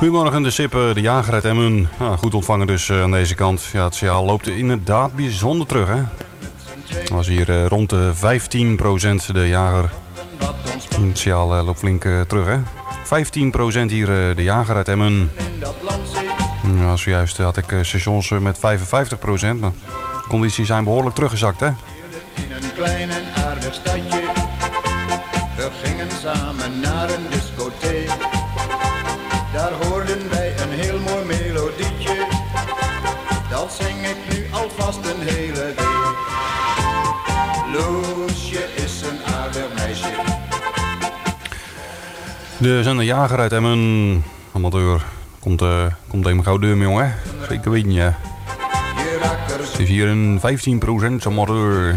Goedemorgen, de Sip, de jager uit Emmen. Nou, goed ontvangen dus aan deze kant. Ja, het signaal loopt inderdaad bijzonder terug, hè. Het was hier rond de 15% de jager. Het signaal loopt flink terug, hè. 15% hier de jager uit Emmen. Ja, zojuist had ik stations met 55%. Maar de condities zijn behoorlijk teruggezakt, hè. In een klein en aardig stadje. We gingen samen naar een discotheek. Daar hoorden wij een heel mooi melodietje. Dat zing ik nu alvast een hele week. Loesje is een aardig meisje. De zender jager uit Emmen. Amateur. Komt even gauw deur, jongen. Zeker weten, ja. Het is hier een 15% amateur.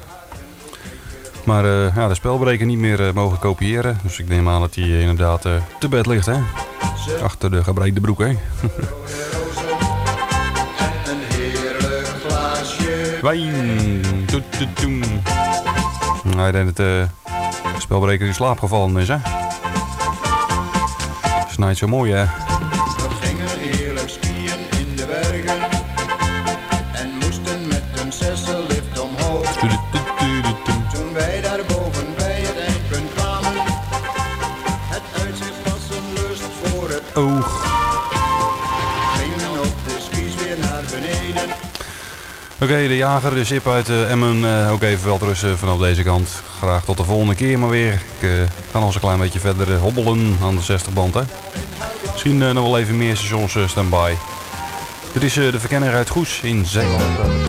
Maar ja, de spelbreker niet meer mogen kopiëren. Dus ik neem aan dat hij inderdaad te bed ligt, hè. Achter de gebreide broek, hè. Wijn. Hij denkt dat de spelbreker in slaap gevallen is, hè. Snijdt zo mooi, hè. We gingen heerlijk skiën in de bergen. En moesten met een zessellift omhoog. Toen wij daar boven bij het eindpunt kwamen. Het uitzicht was een lust voor het oog. Gingen op de skis weer naar beneden. Oké, de jager, de Sip uit Emmen. Ook even wel rusten vanaf deze kant. Graag tot de volgende keer maar weer. Ik ga nog eens een klein beetje verder hobbelen aan de 60-band, hè. Misschien nog wel even meer stations standby. Dit is de verkenner uit Goes in Zeeland.